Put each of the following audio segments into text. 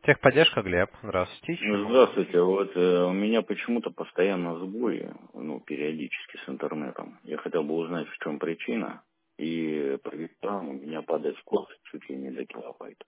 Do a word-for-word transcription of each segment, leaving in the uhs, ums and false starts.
Техподдержка, Глеб. Здравствуйте. Чем могу помочь? Здравствуйте. Вот э, у меня почему-то постоянно сбои, ну, периодически с интернетом. Я хотел бы узнать, в чем причина. И по вечерам у меня падает скорость чуть ли не до килобайт.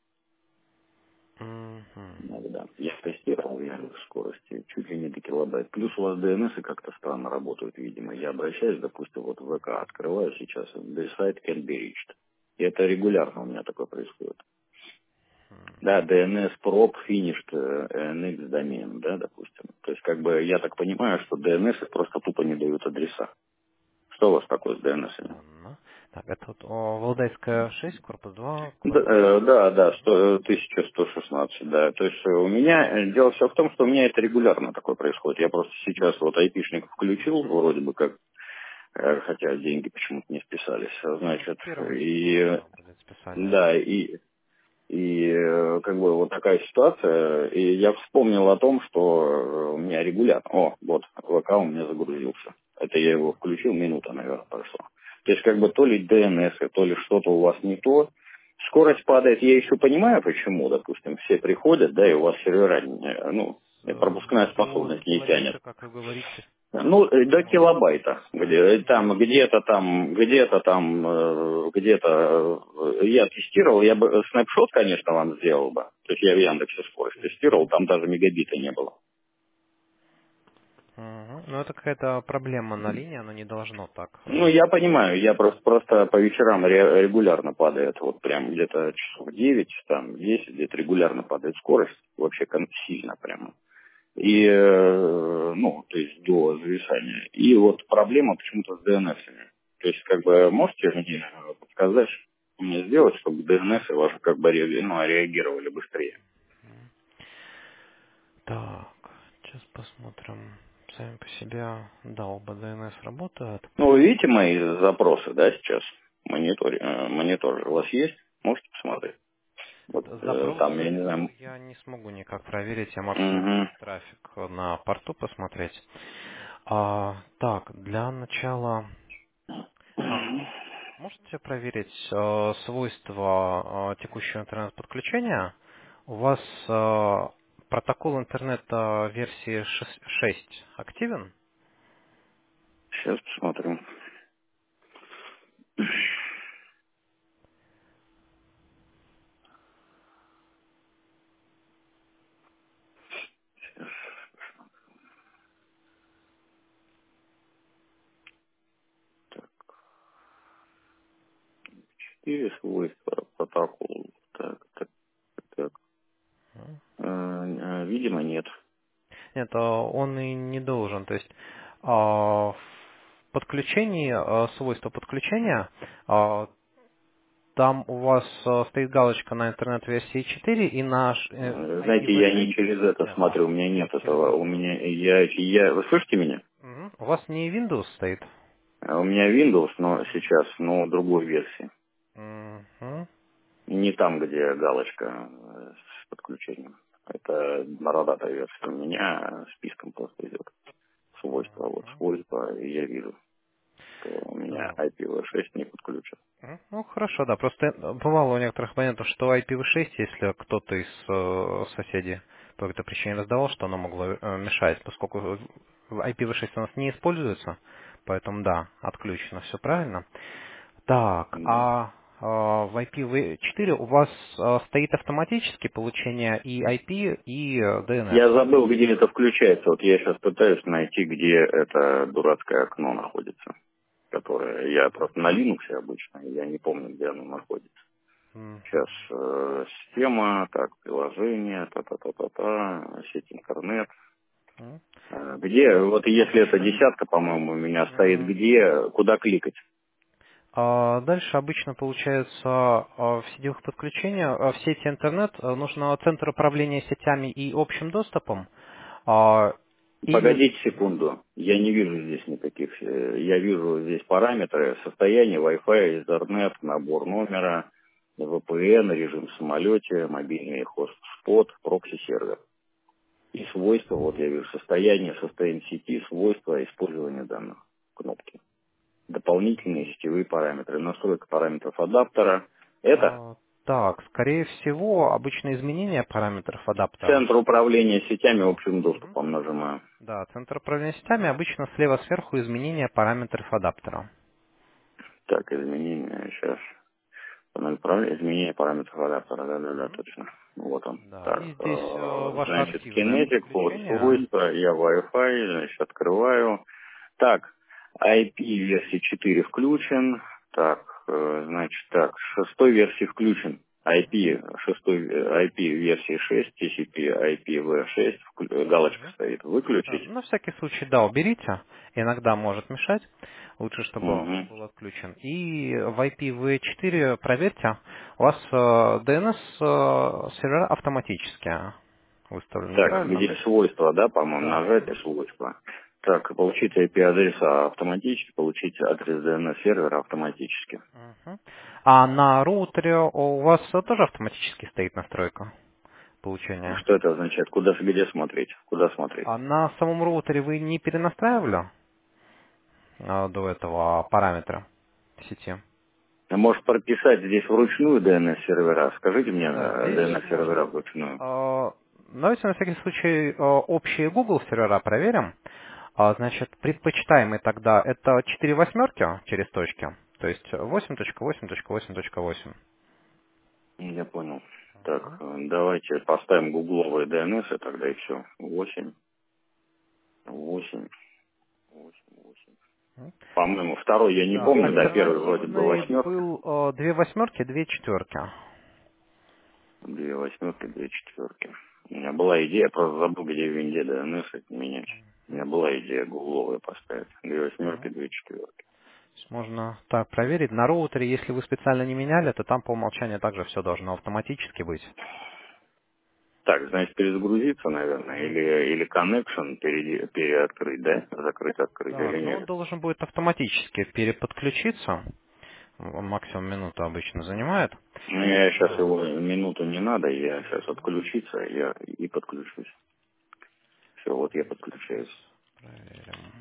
Мгм. Иногда. Я тестировал я скорости чуть ли не до килобайт. Плюс у вас ДНС как-то странно работают, видимо. Я обращаюсь, допустим, вот в ВК открываю сейчас, the site can be reached. И это регулярно у меня такое происходит. Да, ди эн эс prop finished э, эн икс домен, да, допустим. То есть, как бы, я так понимаю, что ди эн эс просто тупо не дают адреса. Что у вас такое с ди эн эс-ами? Странно. Так, это вот о, Валдайская шесть, корпус два, Да, квартира. э, да, да, сто, тысяча сто шестнадцать, да. То есть э, у меня, э, дело все в том, что у меня это регулярно такое происходит. Я просто сейчас вот айпишник включил, вроде бы как, э, хотя деньги почему-то не списались, а, Ну, значит, первые и, сутки, э, да, будет списание. да, и И э, как бы вот такая ситуация. И я вспомнил о том, что э, у меня регулярно... О, вот, ВК у меня загрузился. Это я его включил, минута, наверное, прошла. То есть как бы то ли ди эн эс, то ли что-то у вас не то. Скорость падает, я еще понимаю, почему, допустим, все приходят, да, и у вас сервера, не- ну, С- пропускная До способность не тянет. килобита, как вы говорите. Ну, э, до Ой, килобайта. да. Где, э, Мгм. там, где-то там, где-то там, э, где-то э, я тестировал, я бы э, снапшот, конечно, вам сделал бы. То есть я в Яндексе скорость тестировал, там даже мегабита не было. Мгм. Ну, это какая-то проблема на линии, оно не должно так. Ну, э, я понимаю, я просто, просто по вечерам ре- регулярно падает, вот прям где-то часов девять, там, десять, где-то регулярно падает скорость, вообще кон- сильно прямо. И, э, ну, то есть до зависания. И вот проблема почему-то с ди эн эс-ами. То есть, как бы, можете мне подсказать, что мне сделать, чтобы ди эн эс ваши как бы реаги- ну, реагировали быстрее? Так, сейчас посмотрим. Сами по себе, да, оба ди эн эс работают. Ну, вы видите мои запросы, да, сейчас? Монитор, э, монитор же у вас есть? Можете посмотреть? Вот э, там, я не знаю. Запросы я не смогу никак проверить, я максимум Угу. трафик на порту посмотреть. А, так, для начала а, можете проверить э, свойства э, текущего интернет-подключения? У вас э, протокол интернета версии шесть шесть активен? Сейчас посмотрю. Четыре свойства протокола. Так, так, так. Э, э, видимо, нет. Нет, э, он и не должен. То есть а, в подключении, э, свойства подключения, а, там у вас э, стоит галочка на интернет-версии четыре и на ш- э, Э, Знаете, я не ай пи ви шесть. через это Нет, смотрю, у меня нет нет, через этого. У другое. меня я, я вы слышите меня? Мгм. У вас не Windows стоит? А У меня Windows, но сейчас, но другой версии. Мгм. Не там, где галочка э, с подключением. Это бородатая версия. У меня списком просто идет свойства. Вот Мгм. свойства, и я вижу, что у меня Да. ай пи ви шесть не подключен. Мгм. Ну, хорошо, да. Просто э, бывало у некоторых абонентов, что ай пи ви шесть, если кто-то из э, соседей по какой-то причине раздавал, что оно могло э, мешать, поскольку ай пи ви шесть у нас не используется, поэтому да, отключено, все правильно. Так, Да. а э, в ай пи ви четыре у вас э, стоит автоматически получение и ай пи, и э, ди эн эс? Я забыл, где это включается. Вот я сейчас пытаюсь найти, где это дурацкое окно находится, которое я просто на Linux обычно, и я не помню, где оно находится. Мгм. Сейчас э, система, так, приложение, та-та-та-та-та, сеть интернет. Мгм. Э, где, вот если это десятка, по-моему, у меня стоит, Мгм. где, куда кликать? А дальше обычно получается а, в сетевых подключениях, а, в сети интернет а, нужно центр управления сетями и общим доступом. А, И Погодите секунду, я не вижу здесь никаких, э, я вижу здесь параметры, состояние Wi-Fi, Ethernet, набор номера, ви пи эн, режим в самолете, мобильный хост-спот, прокси-сервер. И свойства, вот я вижу состояние, состояние сети, свойства использования данных, кнопки. Дополнительные сетевые параметры, настройка параметров адаптера. Это? а, Так, скорее всего, обычно изменение параметров адаптера. Центр управления сетями общим Мгм. доступом нажимаю. Да, центр управления сетями обычно слева сверху изменение параметров адаптера. Так, изменения, сейчас. Панель управления, изменение параметров адаптера, да-да-да, Мгм. точно. Вот он. Да, Так, и здесь э, э, ваше значит, активное кинетик, под подключение. свойства, я Wi-Fi, значит, открываю. Так, ай пи версии четыре включен. Так, э, значит, так, шестой версии включен. ай пи, шестой, э, ай пи версии шесть, ти си пи ай пи ви шесть, вклю- э, галочка Мгм. стоит, Да, выключить. на всякий случай, да, уберите. Иногда может мешать. Лучше, чтобы Угу. был отключен. И в ай пи ви четыре проверьте. У вас э, ди эн эс э, сервера автоматически выставлены, Так, правильно? где свойства, да, по-моему, Да. нажать и свойства. Так, получить ай пи-адреса автоматически, получить адрес ди эн эс сервера автоматически. Мгм. А на роутере у вас э, тоже автоматически стоит настройка получения? Что это означает? Куда, где смотреть? Куда смотреть? А на самом роутере вы не перенастраивали э, до этого параметра сети? А может прописать здесь вручную ди эн эс сервера? Скажите мне Да, э, здесь ди эн эс сервера можно. вручную. Э, Давайте на всякий случай э, общие Google сервера проверим. А, Значит, предпочитаемый тогда это четыре восьмерки через точки, то есть восемь точка восемь точка восемь точка восемь. Я понял. Так, э, давайте поставим гугловые ди эн эс, и тогда и все. Восемь, восемь, восемь, восемь. По-моему, второй я не Да, помню, да, первый вроде был альтернативный восьмерка. был э, две восьмерки, две четверки. Две восьмерки, две четверки. У меня была идея, просто забыл, где в винде ди эн эс это менять. У меня была идея гугловые поставить. Две восьмерки, Мгм. две четверки. То есть можно так проверить. На роутере, если вы специально не меняли, то там по умолчанию также все должно автоматически быть. Так, значит, перезагрузиться, наверное, или, или connection пере- переоткрыть, да? Закрыть, открыть Так, или но он нет? должен будет автоматически переподключиться. Он максимум минуту обычно занимает. Ну, я сейчас Вот. его минуту не надо, я сейчас Мгм. отключиться, я и подключусь. Все, вот я Сейчас подключаюсь. проверим.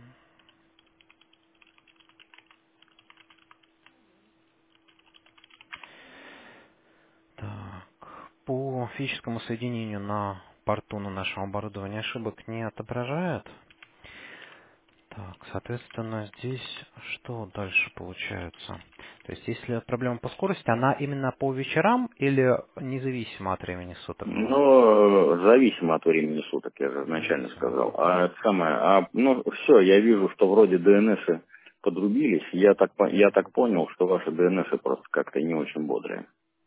Так, по физическому соединению на порту на нашем оборудовании ошибок не отображает. Так, соответственно, здесь что дальше получается? То есть, если проблема по скорости, она именно по вечерам или независимо от времени суток бывает? Ну, э, зависимо от времени суток, я же изначально Независимо. сказал. Мгм. А это самое, а, ну, все, я вижу, что вроде ди эн эс подрубились. Я так, по- я так понял, что ваши ди эн эс просто как-то не очень бодрые.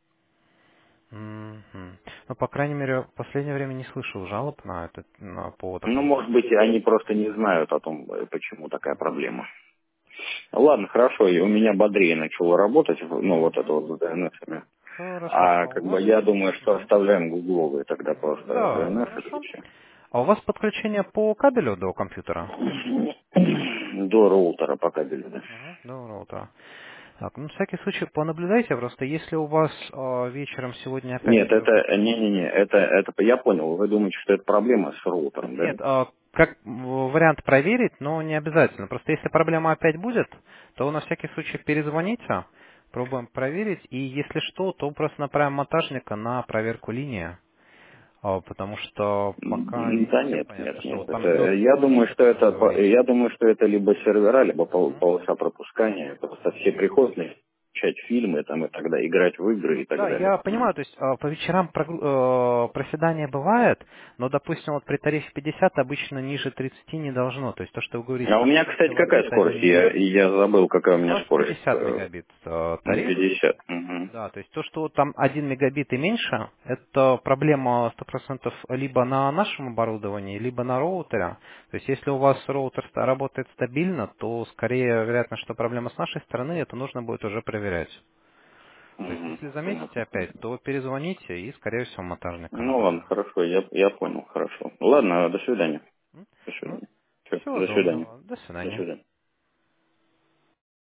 Мгм. Ну, по крайней мере, в последнее время не слышал жалоб на это, на, по Ну, такому. может быть, они просто не знают о том, э, почему такая проблема. Ладно, хорошо, и у меня бодрее начало работать, ну, вот это Мгм. вот с ди эн эс-ами. Хорошо. А А у как бы вас? я думаю, что Мгм. оставляем гугловые тогда просто Да, ди эн эс хорошо. и все. А у вас подключение по кабелю до компьютера? До роутера по кабелю, да. Мгм. До роутера. Так, ну, на всякий случай понаблюдайте, просто если у вас э, вечером сегодня опять Нет, это, будет... э, не-не-не, это, это, я понял, вы думаете, что это проблема с роутером, да? Нет, э, как вариант проверить, но не обязательно. Просто если проблема опять будет, то вы на всякий случай перезвоните, пробуем проверить, и если что, то просто направим монтажника на проверку линии, А, потому что пока М, не Да совсем нет, понятно, нет, что нет. вот там Это, идет я думаю, линия, что то, что вы это, по- говорите. я думаю, что это либо сервера, либо пол- Мгм. полоса пропускания. Просто все приходят начать фильмы там и тогда играть в игры и так Да, далее. я понимаю, то есть э, по вечерам прогру- э, проседание бывает, но, допустим, вот при тарифе пятьдесят обычно ниже тридцати не должно. То есть то, что вы говорите, А у там меня, один кстати, какая килобит, один скорость? Я, мегабит, я забыл, какая у у меня вас скорость. пятьдесят э, мегабит э, На тариф. пятьдесят. Мгм. Да, то есть то, что там один мегабит и меньше, это проблема сто процентов либо на нашем оборудовании, либо на роутере. То есть если у вас роутер ста- работает стабильно, то скорее вероятно, что проблема с нашей стороны, это нужно будет уже проверять. То есть Мгм. если заметите Понятно. опять, то перезвоните и, скорее всего, монтажника Ну ладно, направим. хорошо, я, я понял, хорошо. Ладно, до свидания. М? До Ну, свидания. Всё, всего до свидания. доброго. До До свидания. свидания.